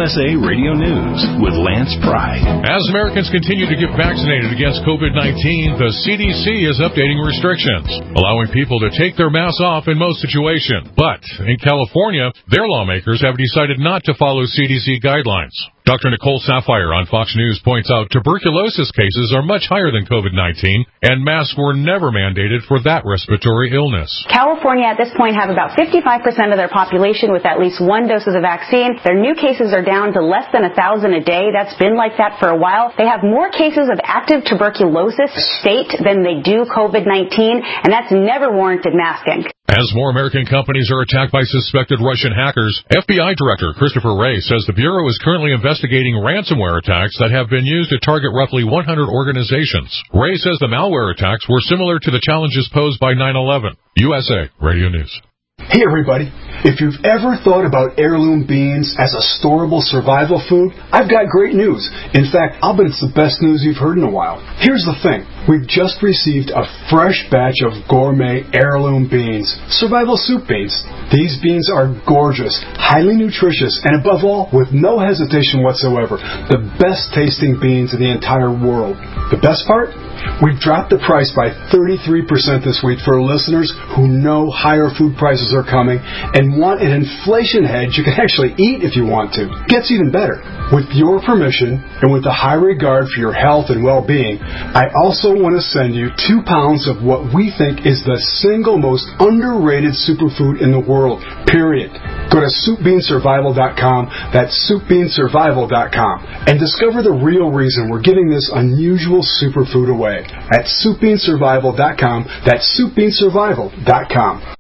USA Radio News with Lance Pry. As Americans continue to get vaccinated against COVID-19, the CDC is updating restrictions, allowing people to take their masks off in most situations. But in California, their lawmakers have decided not to follow CDC guidelines. Dr. Nicole Saphier on Fox News points out tuberculosis cases are much higher than COVID-19, and masks were never mandated for that respiratory illness. California at this point have about 55% of their population with at least one dose of the vaccine. Their new cases are down to less than 1,000 a day. That's been like that for a while. They have more cases of active tuberculosis state than they do COVID-19, and that's never warranted masking. As more American companies are attacked by suspected Russian hackers, FBI Director Christopher Wray says the Bureau is currently investigating ransomware attacks that have been used to target roughly 100 organizations. Wray says the malware attacks were similar to the challenges posed by 9/11. USA Radio News. Hey everybody, if you've ever thought about heirloom beans as a storable survival food, I've got great news. In fact, I'll bet it's the best news you've heard in a while. Here's the thing. We've just received a fresh batch of gourmet heirloom beans, survival soup beans. These beans are gorgeous, highly nutritious, and above all, with no hesitation whatsoever, the best tasting beans in the entire world. The best part? We've dropped the price by 33% this week for listeners who know higher food prices are coming and want an inflation hedge you can actually eat if you want to. Gets even better. With your permission and with a high regard for your health and well-being, I also want to send you 2 pounds of what we think is the single most underrated superfood in the world, period. Go to SoupBeanSurvival.com, that's SoupBeanSurvival.com, and discover the real reason we're giving this unusual superfood away at SoupBeanSurvival.com, that's SoupBeanSurvival.com.